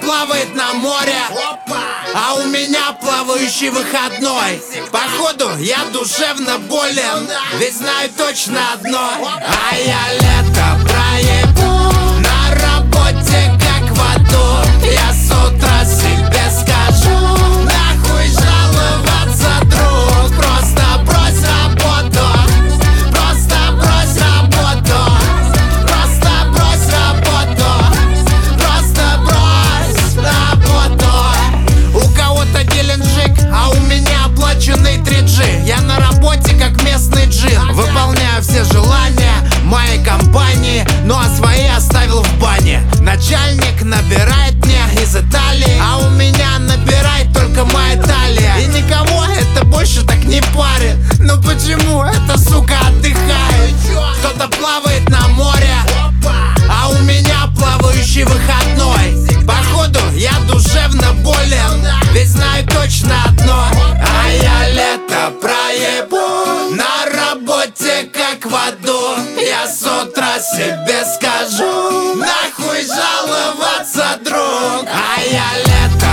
плавает на море, а у меня плавающий выходной. Походу я душевно болен, ведь знаю точно одно: а я лето проебу на работе как в аду. Я с утра себе скажу: нахуй жаловаться, друг, просто брось работу, просто брось работу, просто брось работу, просто брось работу. У кого-то Геленджик, а у меня оплаченный 3G. Я на работе как местный джин, выполняю все желания моей компании, ну а свои оставил в бане. Начальник набирает мне из Италии, а у меня набирает только моя талия. И никого это больше так не парит. Ну почему эта сука отдыхает? Кто-то плавает на море, а у меня плавающий выходной. Походу я душевно болен, ведь знаю точно одно: а я лето проебу на работе как в аду. Я с утра себе скажу: нахуй жаловаться, друг, а я лето